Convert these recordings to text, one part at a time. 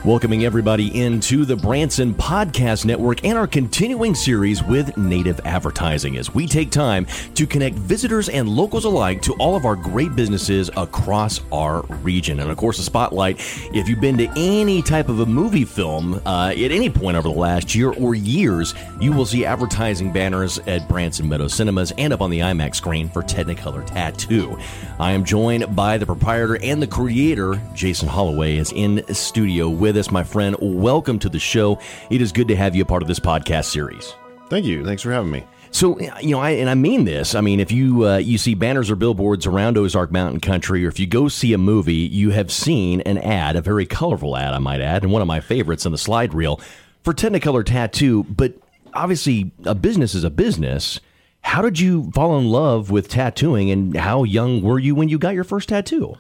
Welcoming everybody into the Branson Podcast Network and our continuing series with Native Advertising as we take time to connect visitors and locals alike to all of our great businesses across our region. And of course, a spotlight, if you've been to any type of a movie film at any point over the last year or years, you will see advertising banners at Branson Meadow Cinemas and up on the IMAX screen for Technicolor Tattoo. I am joined by the proprietor and the creator, Jason Holloway, is in studio with us, my friend. Welcome to the show. It is good to have you a part of this podcast series. Thank you. Thanks for having me. So, I mean this. I mean, if you see banners or billboards around Ozark Mountain Country, or if you go see a movie, you have seen an ad, a very colorful ad, I might add, and one of my favorites on the slide reel for Technicolor Tattoo. But obviously, a business is a business. How did you fall in love with tattooing, and how young were you when you got your first tattoo?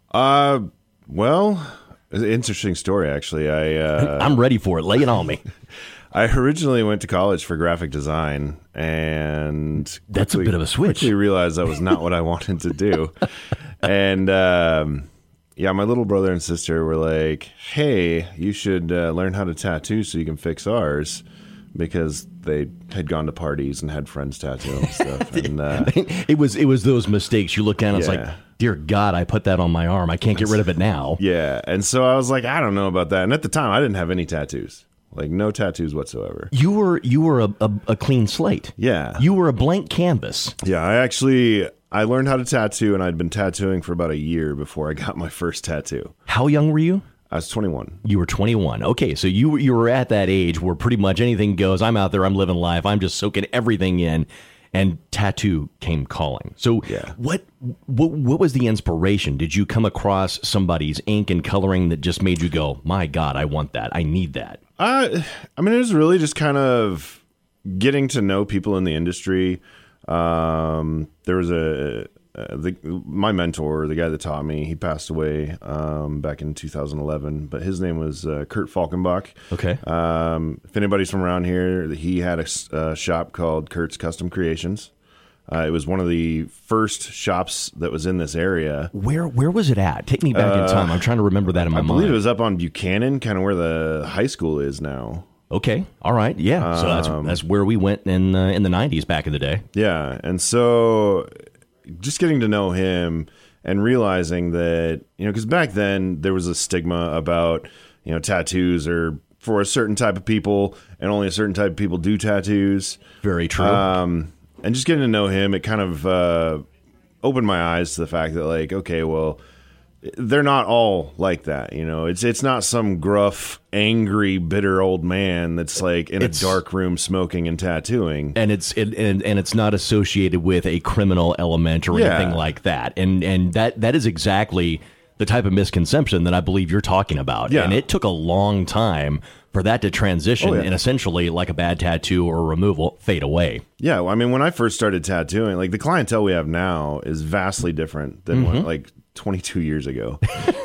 Well, it's an interesting story, actually. I'm ready for it. Lay it on me. I originally went to college for graphic design, and that's a bit of a switch. Quickly realized that was not what I wanted to do. And my little brother and sister were like, "Hey, you should learn how to tattoo so you can fix ours," because they had gone to parties and had friends tattoo and stuff. And it was those mistakes. You look down and it's like, dear God, I put that on my arm. I can't get rid of it now. Yeah. And so I was like, I don't know about that. And at the time, I didn't have any tattoos. Like, no tattoos whatsoever. You were a clean slate. Yeah. You were a blank canvas. Yeah, I learned how to tattoo, and I'd been tattooing for about a year before I got my first tattoo. How young were you? I was 21. You were 21. Okay, so you were at that age where pretty much anything goes. I'm out there, I'm living life, I'm just soaking everything in, and tattoo came calling. So yeah. What was the inspiration? Did you come across somebody's ink and coloring that just made you go, my God, I want that, I need that? I mean, it was really just kind of getting to know people in the industry. There was my mentor, the guy that taught me, he passed away back in 2011, but his name was Kurt Falkenbach. Okay. If anybody's from around here, he had a shop called Kurt's Custom Creations. It was one of the first shops that was in this area. Where was it at? Take me back in time. I'm trying to remember that in my mind. I believe it was up on Buchanan, kind of where the high school is now. Okay. All right. Yeah. So that's where we went in the 90s back in the day. Yeah. And so just getting to know him and realizing that, because back then there was a stigma about, tattoos are for a certain type of people and only a certain type of people do tattoos. Very true. And just getting to know him, it kind of opened my eyes to the fact that, like, okay, well, they're not all like that. It's not some gruff, angry, bitter old man that's like in a dark room smoking and tattooing. And it's not associated with a criminal element or anything like that. And that is exactly the type of misconception that I believe you're talking about. Yeah. And it took a long time for that to transition and essentially, like a bad tattoo or removal, fade away. Yeah, well, I mean, when I first started tattooing, like, the clientele we have now is vastly different than like 22 years ago.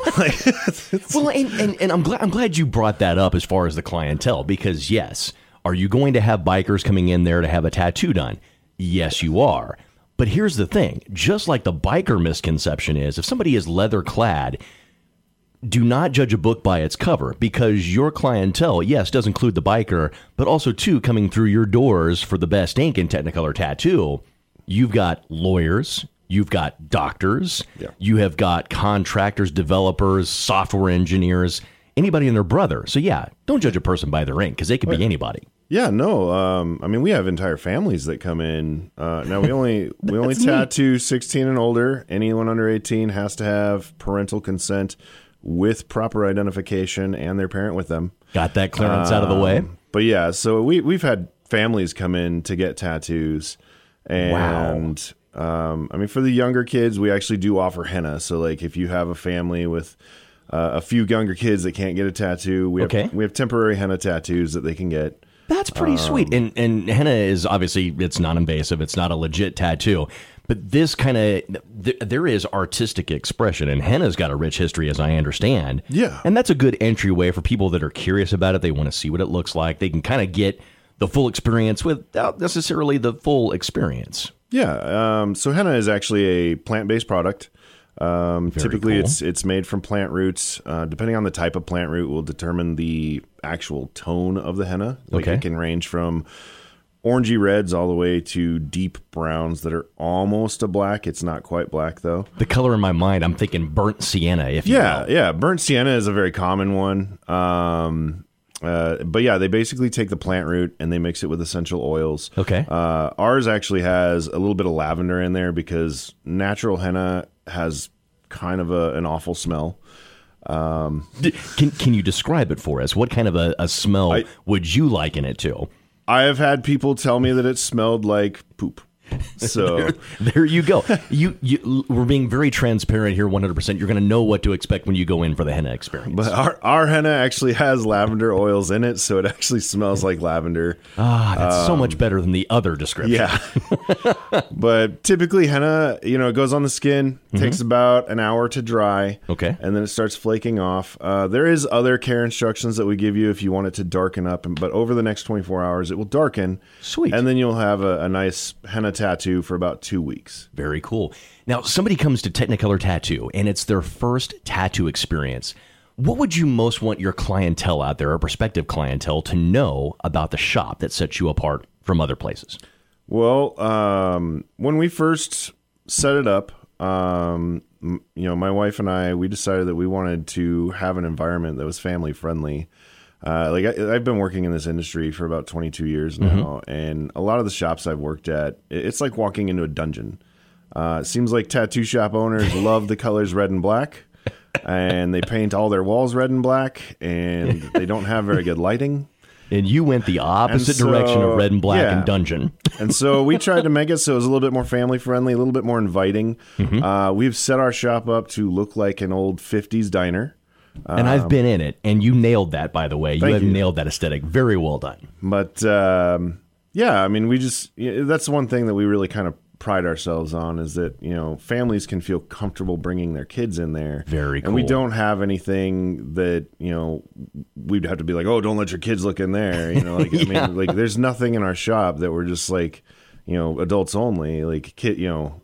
Well, and I'm glad you brought that up as far as the clientele, because yes, are you going to have bikers coming in there to have a tattoo done? Yes, you are. But here's the thing, just like the biker misconception is, if somebody is leather clad, do not judge a book by its cover, because your clientele, yes, does include the biker, but also, too, coming through your doors for the best ink in Technicolor Tattoo, you've got lawyers, you've got doctors, you have got contractors, developers, software engineers, anybody and their brother. So, yeah, don't judge a person by their ink, because they could be anybody. Yeah, no. I mean, we have entire families that come in. Now, we only tattoo 16 and older. Anyone under 18 has to have parental consent with proper identification and their parent with them. Got that clearance out of the way. But yeah, so we've had families come in to get tattoos. And I mean, for the younger kids, we actually do offer henna. So, like, if you have a family with a few younger kids that can't get a tattoo, we have temporary henna tattoos that they can get. That's pretty sweet. And henna is obviously, it's non-invasive. It's not a legit tattoo. But this kind of, there is artistic expression, and henna's got a rich history, as I understand. Yeah. And that's a good entryway for people that are curious about it. They want to see what it looks like. They can kind of get the full experience without necessarily the full experience. Yeah. So henna is actually a plant-based product. Typically, cool. it's made from plant roots. Depending on the type of plant root, will determine the actual tone of the henna. Like Okay. it can range from orangey reds all the way to deep browns that are almost a black. It's not quite black though. The color in my mind, I'm thinking burnt sienna. If you will. Yeah. Burnt sienna is a very common one. But yeah, they basically take the plant root and they mix it with essential oils. Okay. Ours actually has a little bit of lavender in there because natural henna has kind of an awful smell. Can you describe it for us? What kind of a smell would you liken it to? I have had people tell me that it smelled like poop. So There you go. We're being very transparent here, 100%. You're going to know what to expect when you go in for the henna experience. but our henna actually has lavender oils in it, so it actually smells like lavender. That's so much better than the other description. Yeah. But typically henna, it goes on the skin, takes about an hour to dry. Okay. And then it starts flaking off. There is other care instructions that we give you if you want it to darken up, but over the next 24 hours, it will darken. Sweet. And then you'll have a nice henna tattoo for about 2 weeks. Very cool. Now, somebody comes to Technicolor Tattoo, and it's their first tattoo experience. What would you most want your clientele out there, or prospective clientele, to know about the shop that sets you apart from other places? Well, when we first set it up, my wife and I, we decided that we wanted to have an environment that was family friendly. I've been working in this industry for about 22 years now, and a lot of the shops I've worked at, it's like walking into a dungeon. It seems like tattoo shop owners love the colors red and black, and they paint all their walls red and black, and they don't have very good lighting. And you went the opposite direction of red and black and dungeon. And so we tried to make it so it was a little bit more family friendly, a little bit more inviting. We've set our shop up to look like an old 50s diner. And I've been in it, and you nailed that, by the way. You have nailed that aesthetic. Very well done. But, that's one thing that we really kind of pride ourselves on is that, families can feel comfortable bringing their kids in there. Very cool. And we don't have anything that, we'd have to be like, oh, don't let your kids look in there. There's nothing in our shop that we're just like, adults only, like kid,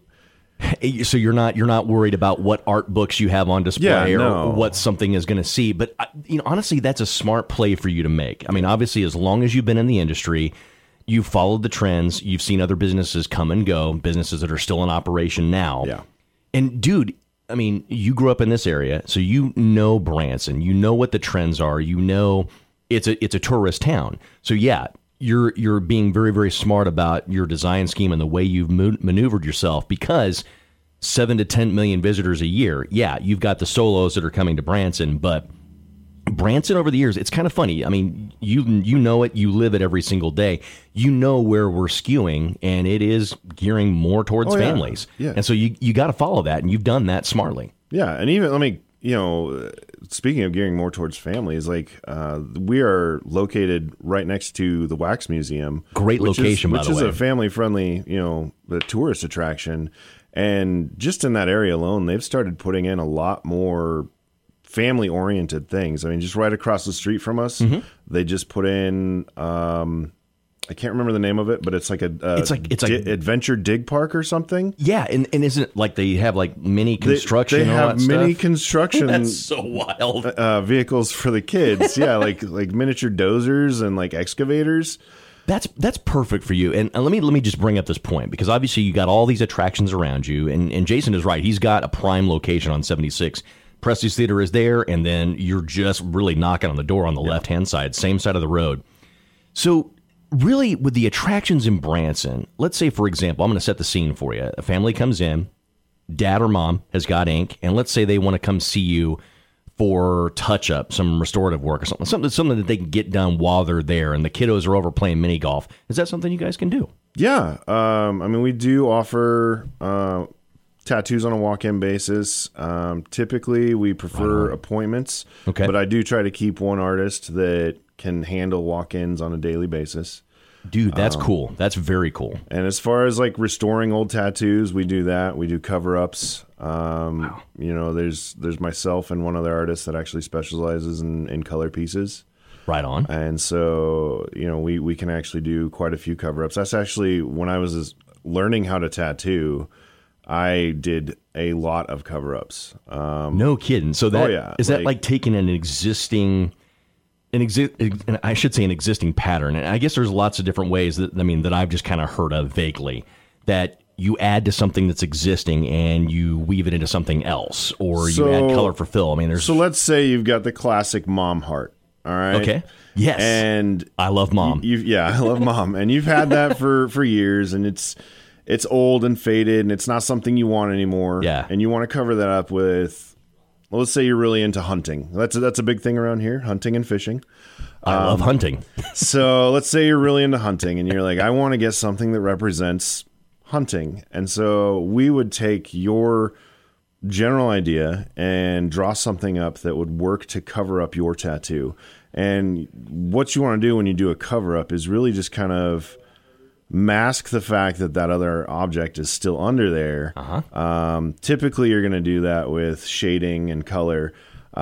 So you're not worried about what art books you have on display no. or what something is going to see. But honestly, that's a smart play for you to make. I mean, obviously, as long as you've been in the industry, you've followed the trends. You've seen other businesses come and go, businesses that are still in operation now. Yeah. And dude, I mean, you grew up in this area, so you know Branson. You know what the trends are. You know it's a tourist town. So yeah. You're being very, very smart about your design scheme and the way you've maneuvered yourself, because 7 to 10 million visitors a year. Yeah, you've got the solos that are coming to Branson, but Branson over the years, it's kind of funny. I mean, you know it, you live it every single day. You know where we're skewing, and it is gearing more towards families. Yeah. And so you got to follow that, and you've done that smartly. Yeah, and even speaking of gearing more towards families, we are located right next to the Wax Museum. Great location, by the way. Which is a family-friendly, tourist attraction. And just in that area alone, they've started putting in a lot more family-oriented things. I mean, just right across the street from us, they just put in... I can't remember the name of it, but it's like it's like Adventure Dig Park or something. Yeah, and isn't it like they have like mini construction? They have mini construction. That's so wild. Vehicles for the kids. Yeah, like miniature dozers and like excavators. That's perfect for you. And let me just bring up this point, because obviously you got all these attractions around you, and Jason is right. He's got a prime location on 76. Presley's Theater is there, and then you're just really knocking on the door on the left-hand side, same side of the road. So really, with the attractions in Branson, let's say, for example, I'm going to set the scene for you. A family comes in, dad or mom has got ink, and let's say they want to come see you for touch-up, some restorative work or something that they can get done while they're there, and the kiddos are over playing mini golf. Is that something you guys can do? Yeah. We do offer tattoos on a walk-in basis. Typically, we prefer appointments. Okay. But I do try to keep one artist that can handle walk-ins on a daily basis. Dude, that's cool. That's very cool. And as far as like restoring old tattoos, we do that. We do cover-ups. Wow. There's myself and one other artist that actually specializes in color pieces. Right on. And so, we can actually do quite a few cover-ups. That's actually when I was learning how to tattoo, I did a lot of cover-ups. No kidding. So that is that like taking an existing I should say an existing pattern. And I guess there's lots of different ways that I've just kind of heard of vaguely, that you add to something that's existing and you weave it into something else, or you add color for fill. So let's say you've got the classic mom heart. All right. Okay. Yes. And I love mom. I love mom. And you've had that for years, and it's old and faded, and it's not something you want anymore. Yeah. And you want to cover that up with, let's say you're really into hunting. That's a big thing around here, hunting and fishing. I love hunting. So let's say you're really into hunting, and you're like, I want to get something that represents hunting. And so we would take your general idea and draw something up that would work to cover up your tattoo. And what you want to do when you do a cover up is really just kind of mask the fact that other object is still under there. Typically you're going to do that with shading and color,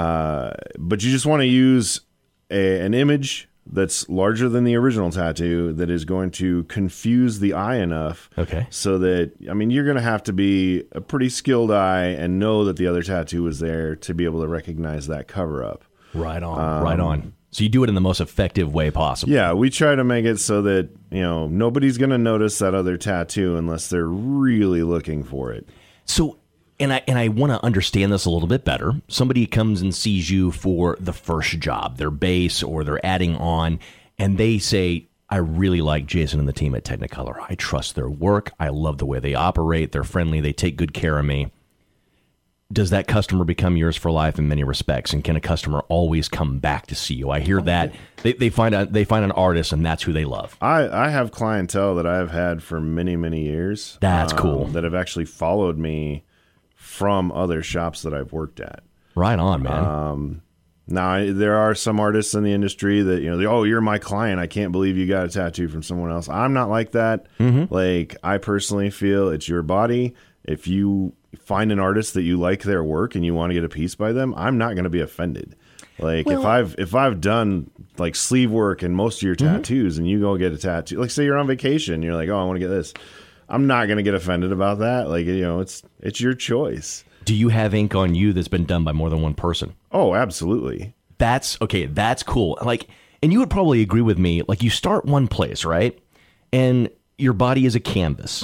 but you just want to use an image that's larger than the original tattoo that is going to confuse the eye enough. Okay. So that, you're going to have to be a pretty skilled eye and know that the other tattoo was there to be able to recognize that cover up. Right on. Right on. So you do it in the most effective way possible. Yeah, we try to make it so that, nobody's going to notice that other tattoo unless they're really looking for it. So, and I want to understand this a little bit better. Somebody comes and sees you for the first job, their base, or they're adding on, and they say, I really like Jason and the team at Technicolor. I trust their work. I love the way they operate. They're friendly. They take good care of me. Does that customer become yours for life in many respects? And can a customer always come back to see you? I hear that they find an artist, and that's who they love. I have clientele that I've had for many, many years. That's cool. That have actually followed me from other shops that I've worked at. Right on, man. Now, there are some artists in the industry that, you're my client. I can't believe you got a tattoo from someone else. I'm not like that. Mm-hmm. Like, I personally feel it's your body. If you find an artist that you like their work and you want to get a piece by them, I'm not going to be offended. Like, if I've done like sleeve work and most of your tattoos, and you go get a tattoo, like say you're on vacation, you're like, oh, I want to get this. I'm not going to get offended about that. Like, it's your choice. Do you have ink on you that's been done by more than one person? Oh, absolutely. That's cool. Like, and you would probably agree with me. Like, you start one place, right? And your body is a canvas,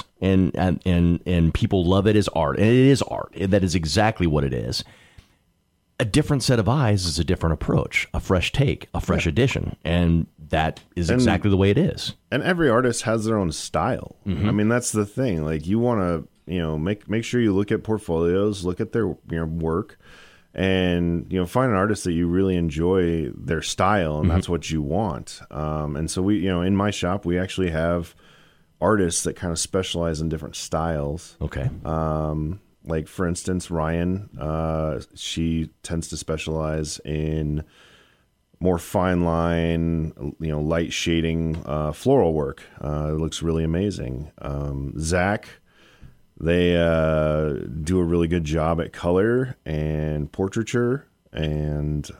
and people love it as art, and it is art. That is exactly what it is. A different set of eyes is a different approach, a fresh take, a fresh addition, and that is exactly the way it is. And every artist has their own style. Mm-hmm. That's the thing. Like, you want to, make sure you look at portfolios, look at their work, and find an artist that you really enjoy their style, and that's what you want. And so we, in my shop, we actually have artists that kind of specialize in different styles. Okay. Like, for instance, Ryan, she tends to specialize in more fine line, light shading, floral work. It looks really amazing. Zach, they do a really good job at color and portraiture, and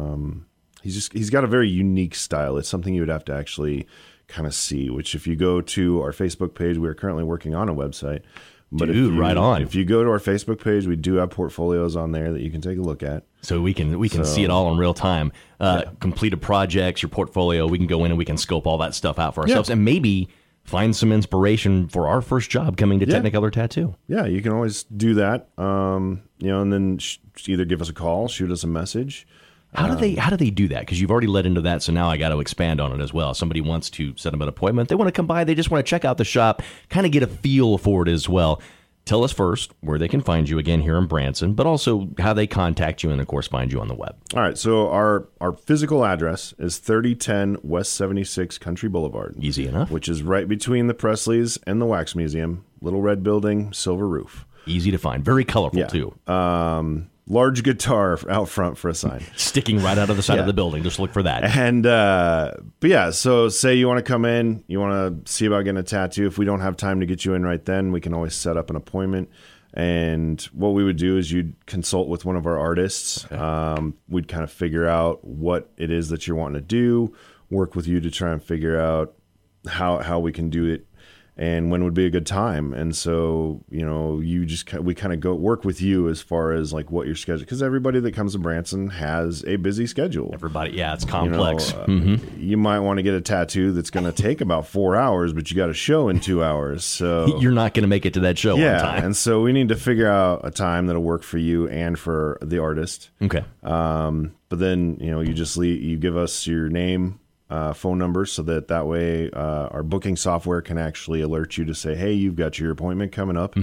he's got a very unique style. It's something you would have to actually kind of see, which if you go to our Facebook page, we are currently working on a website. But right on. If you go to our Facebook page, we do have portfolios on there that you can take a look at. So we can see it all in real time. Completed projects, your portfolio, we can go in and we can scope all that stuff out for ourselves, and maybe find some inspiration for our first job coming to Technicolor Tattoo. Yeah, you can always do that. And then either give us a call, shoot us a message. How do they do that? Because you've already led into that, so now I got to expand on it as well. Somebody wants to set up an appointment. They want to come by. They just want to check out the shop, kind of get a feel for it as well. Tell us first where they can find you again here in Branson, but also how they contact you and, of course, find you on the web. All right, so our physical address is 3010 West 76 Country Boulevard. Easy enough. Which is right between the Presleys and the Wax Museum. Little red building, silver roof. Easy to find. Very colorful, too. Large guitar out front for a sign. Sticking right out of the side of the building. Just look for that. And, but yeah, so say you want to come in, you want to see about getting a tattoo. If we don't have time to get you in right then, we can always set up an appointment. And what we would do is you'd consult with one of our artists. Okay. We'd kind of figure out what it is that you're wanting to do, work with you to try and figure out how we can do it. and when would be a good time. And so, you know, we kind of go work with you as far as like what your schedule, because everybody that comes to Branson has a busy schedule. Everybody, yeah, it's complex. You might want to get a tattoo that's going to take about 4 hours, but you got a show in 2 hours. So you're not going to make it to that show on time. And so we need to figure out a time that'll work for you and for the artist. Okay. But then, you know, you give us your name, phone number, so that way our booking software can actually alert you to say, hey, you've got your appointment coming up.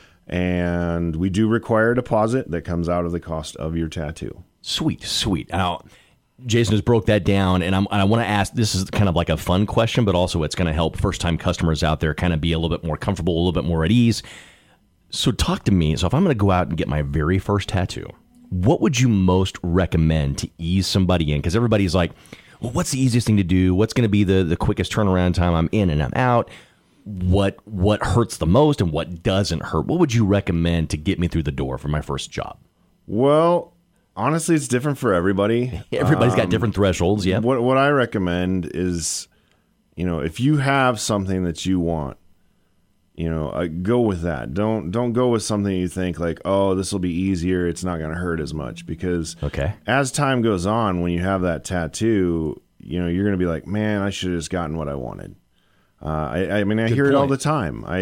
And we do require a deposit that comes out of the cost of your tattoo. Sweet. Now, Jason has broke that down, and I want to ask, this is kind of like a fun question, but also it's going to help first-time customers out there kind of be a little bit more comfortable, a little bit more at ease. So talk to me. So if I'm going to go out and get my very first tattoo, what would you most recommend to ease somebody in? Because everybody's like, well, what's the easiest thing to do? What's going to be the quickest turnaround time? I'm in and I'm out. What hurts the most and what doesn't hurt? What would you recommend to get me through the door for my first job? Well, honestly, it's different for everybody. Everybody's got different thresholds. Yeah. What I recommend is, you know, if you have something that you want, you know, go with that. Don't go with something you think like, oh, this will be easier. It's not going to hurt as much, because as time goes on, when you have that tattoo, you know, you're going to be like, man, I should have just gotten what I wanted. I mean, I hear it all the time. I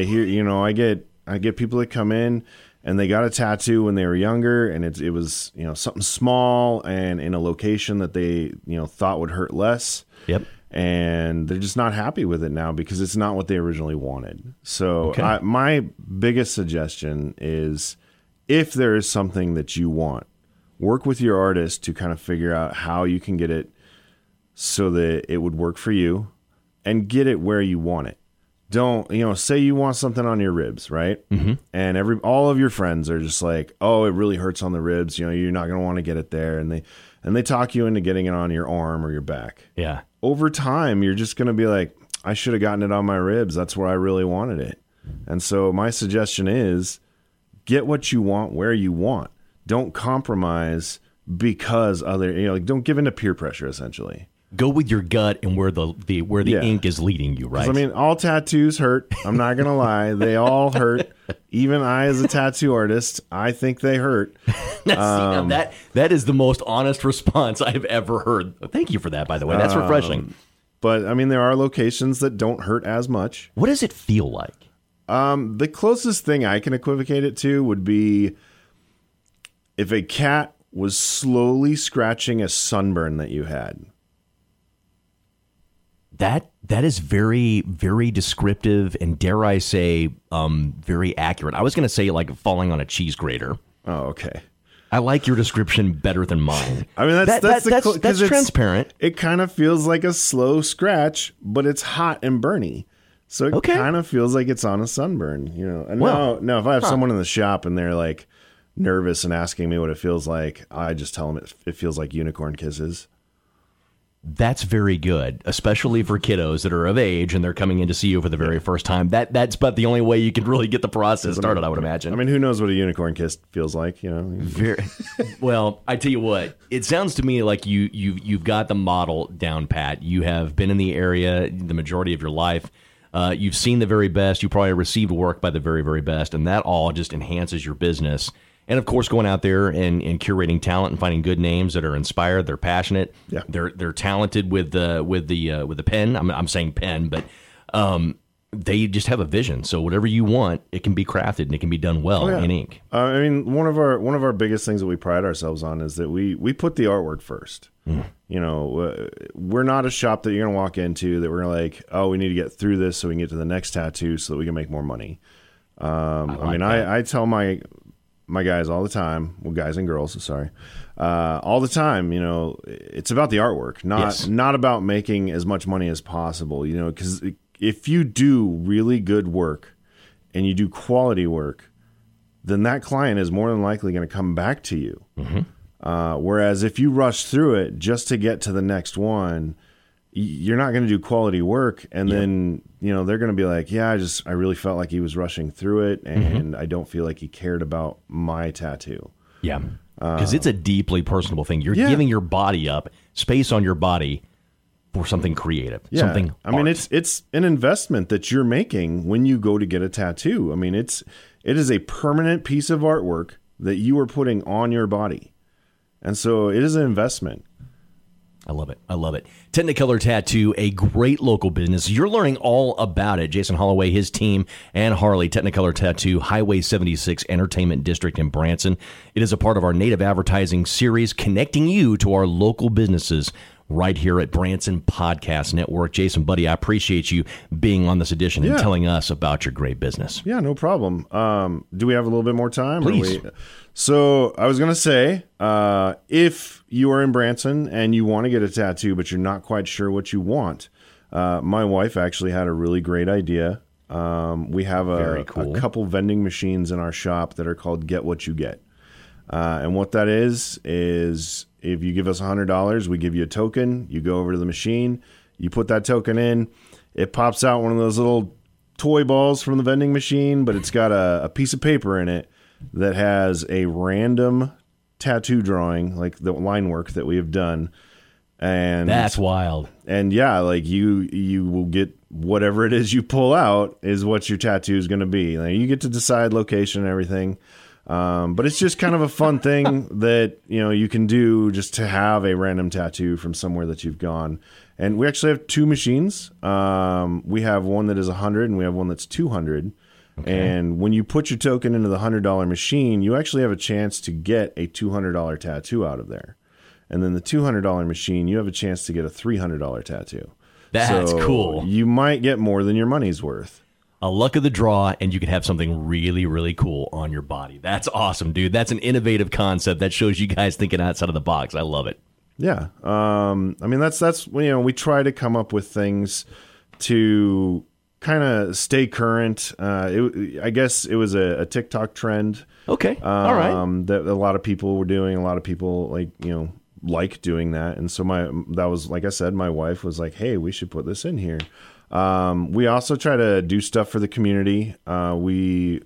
get people that come in and they got a tattoo when they were younger, and it was, you know, something small and in a location that they, you know, thought would hurt less. Yep. And they're just not happy with it now because it's not what they originally wanted. So my biggest suggestion is, if there is something that you want, work with your artist to kind of figure out how you can get it so that it would work for you, and get it where you want it. Don't, you know, say you want something on your ribs, right? And all of your friends are just like, oh, it really hurts on the ribs. You know, you're not going to want to get it there. And they talk you into getting it on your arm or your back. Yeah. Over time, you're just going to be like, I should have gotten it on my ribs. That's where I really wanted it. And so my suggestion is, get what you want where you want. Don't compromise because don't give in to peer pressure, essentially. Go with your gut and where the ink is leading you, right? I mean, all tattoos hurt. I'm not going to lie. They all hurt. Even I, as a tattoo artist, I think they hurt. That is the most honest response I've ever heard. Thank you for that, by the way. That's refreshing. But, I mean, there are locations that don't hurt as much. What does it feel like? The closest thing I can equivocate it to would be if a cat was slowly scratching a sunburn that you had. That is very, very descriptive and, dare I say, very accurate. I was going to say like falling on a cheese grater. Oh, okay. I like your description better than mine. I mean, that's transparent. It kind of feels like a slow scratch, but it's hot and burny. So it kind of feels like it's on a sunburn, you know. And now, if I have someone in the shop and they're like nervous and asking me what it feels like, I just tell them it feels like unicorn kisses. That's very good, especially for kiddos that are of age and they're coming in to see you for the very first time. That's about the only way you can really get the process started, I would imagine. I mean, who knows what a unicorn kiss feels like, you know? Well, I tell you what, it sounds to me like you've got the model down pat. You have been in the area the majority of your life. You've seen the very best. You probably received work by the very, very best, and that all just enhances your business. And of course, going out there and curating talent and finding good names that are inspired, they're passionate, they're talented with the pen. I'm saying pen, but they just have a vision. So whatever you want, it can be crafted and it can be done well in ink. I mean, one of our biggest things that we pride ourselves on is that we put the artwork first. You know, we're not a shop that you're going to walk into that we're like, oh, we need to get through this so we can get to the next tattoo so that we can make more money. I tell my guys all the time, well, guys and girls, sorry, all the time, you know, it's about the artwork, not about making as much money as possible, you know, because if you do really good work and you do quality work, then that client is more than likely going to come back to you. Whereas if you rush through it just to get to the next one, you're not going to do quality work. And then, you know, they're going to be like, yeah, I really felt like he was rushing through it. And I don't feel like he cared about my tattoo. Yeah. Because it's a deeply personable thing. You're giving your body up, space on your body for something creative, Yeah. something I mean, art. it's an investment that you're making when you go to get a tattoo. I mean, it is a permanent piece of artwork that you are putting on your body. And so it is an investment. I love it. I love it. Technicolor Tattoo, a great local business. You're learning all about it. Jason Holloway, his team, and Harley, Technicolor Tattoo, Highway 76 Entertainment District in Branson. It is a part of our Native Advertising series, connecting you to our local businesses right here at Branson Podcast Network. Jason, buddy, I appreciate you being on this edition and telling us about your great business. Yeah, no problem. Do we have a little bit more time? Please. So I was going to say, if you are in Branson and you want to get a tattoo, but you're not quite sure what you want, my wife actually had a really great idea. We have a couple vending machines in our shop that are called Get What You Get. And what that is if you give us $100, we give you a token. You go over to the machine, you put that token in, it pops out one of those little toy balls from the vending machine, but it's got a piece of paper in it that has a random tattoo drawing, like the line work that we have done. And that's wild. And yeah, like you will get whatever it is you pull out is what your tattoo is going to be. Like, you get to decide location and everything. But it's just kind of a fun thing that, you can do just to have a random tattoo from somewhere that you've gone. And we actually have two machines. We have one that is 100 and we have one that's 200. Okay. And when you put your token into the $100 machine, you actually have a chance to get a $200 tattoo out of there. And then the $200 machine, you have a chance to get a $300 tattoo. That's cool. You might get more than your money's worth. A luck of the draw, and you can have something really, really cool on your body. That's awesome, dude. That's an innovative concept that shows you guys thinking outside of the box. I love it. Yeah. I mean, that's we try to come up with things to kind of stay current. I guess it was a TikTok trend. Okay. All right. That a lot of people were doing. A lot of people like doing that. And so that was, like I said, my wife was like, hey, we should put this in here. We also try to do stuff for the community. We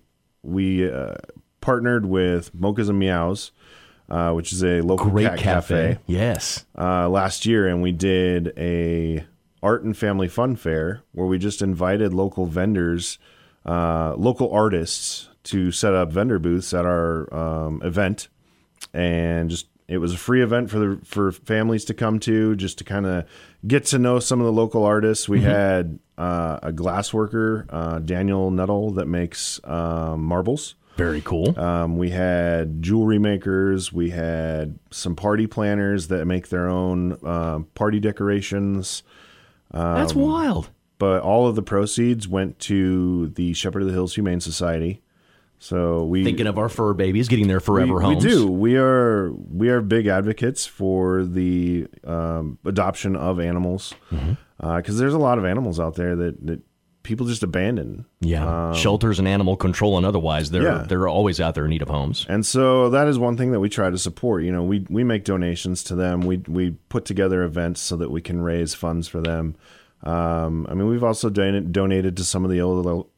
partnered with Mochas and Meows, which is a local great cat cafe. Yes. Last year, and we did a art and family fun fair where we just invited local vendors, local artists to set up vendor booths at our event, and it was a free event for families to come to, just to kind of get to know some of the local artists. We had a glass worker, Daniel Nuttall, that makes marbles. Very cool. We had jewelry makers. We had some party planners that make their own party decorations. That's wild. But all of the proceeds went to the Shepherd of the Hills Humane Society. So thinking of our fur babies getting their forever homes. We do. We are big advocates for the adoption of animals, because there's a lot of animals out there that people just abandon. Yeah, shelters and animal control and otherwise, they're always out there in need of homes. And so that is one thing that we try to support. We make donations to them. We put together events so that we can raise funds for them. I mean, we've also donated to some of the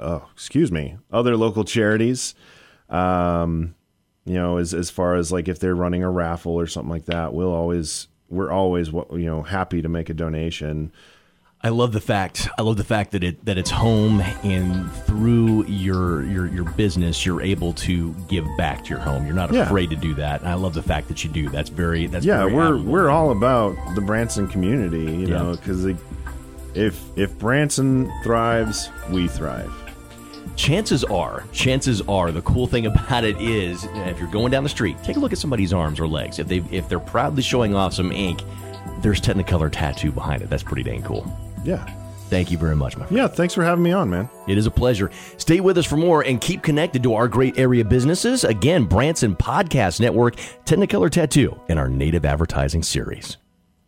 other local charities. As far as like if they're running a raffle or something like that, we're always happy to make a donation. I love the fact that it's home, and through your business, you're able to give back to your home. You're not afraid to do that. And I love the fact that you do. That's very we're all about the Branson community, because if Branson thrives, we thrive. Chances are, the cool thing about it is, if you're going down the street, take a look at somebody's arms or legs. If they're proudly showing off some ink, there's Technicolor Tattoo behind it. That's pretty dang cool. Yeah. Thank you very much, my friend. Yeah, thanks for having me on, man. It is a pleasure. Stay with us for more and keep connected to our great area businesses. Again, Branson Podcast Network, Technicolor Tattoo, and our Native Advertising series.